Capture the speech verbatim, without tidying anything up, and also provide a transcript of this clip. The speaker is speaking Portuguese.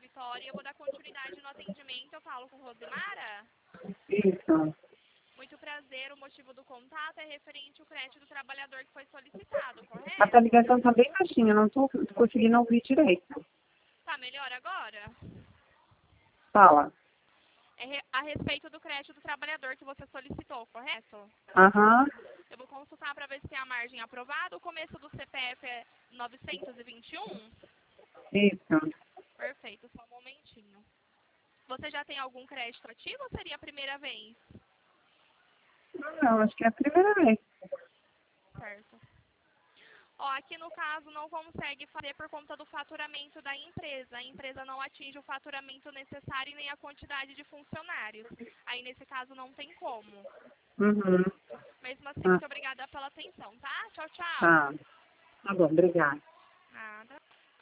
Vitória e eu vou dar continuidade no atendimento. Eu falo com Rosimara? Isso. Muito prazer, o motivo do contato é referente ao crédito do trabalhador que foi solicitado, A correto? tua ligação tá bem baixinha, não tô conseguindo ouvir direito. Tá melhor agora? Fala. É re- a respeito do crédito do trabalhador que você solicitou, correto? Aham. Eu vou consultar para ver se tem a margem aprovada. O começo do C P F é novecentos e vinte e um? Isso. Perfeito, só um momentinho. Você já tem algum crédito ativo ou seria a primeira vez? Não, acho que é a primeira vez. Certo. Ó, aqui no caso não consegue fazer por conta do faturamento da empresa. A empresa não atinge o faturamento necessário e nem a quantidade de funcionários. Aí nesse caso não tem como. Uhum. Mesmo assim, Ah, muito obrigada pela atenção, tá? Tchau, tchau. tá. Tá bom, obrigada.